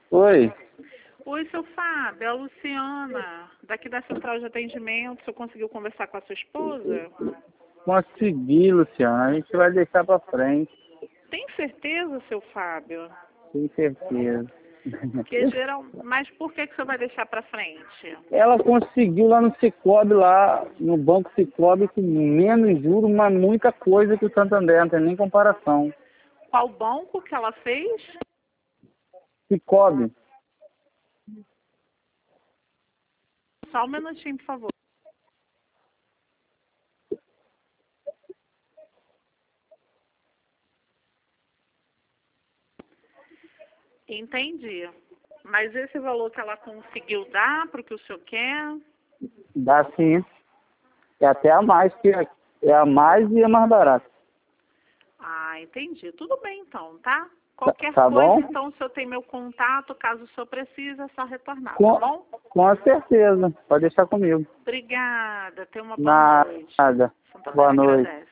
Oi, Oi, seu Fábio, é a Luciana, daqui da Central de Atendimento. O senhor conseguiu conversar com a sua esposa? consegui, Luciano. A gente vai deixar pra frente, Tem certeza, seu Fábio? com certeza. Mas por que o senhor vai deixar para frente? Ela conseguiu lá no Sicoob, lá no Banco Sicoob, com menos juros, mas muita coisa que o Santander, não tem nem comparação. Qual banco que ela fez? Sicoob, Só um minutinho, por favor. Entendi. Mas esse valor que ela conseguiu dar para o que o senhor quer? dá sim. É até a mais, que é a mais e a mais barata. Ah, entendi. Tudo bem então, tá? Qualquer Tá coisa, bom? então, o senhor tem meu contato. Caso o senhor precise, é só retornar, tá Com, bom? com certeza. Pode deixar comigo. Obrigada. Tenha uma boa noite. Nada. Santander Boa noite. agradece.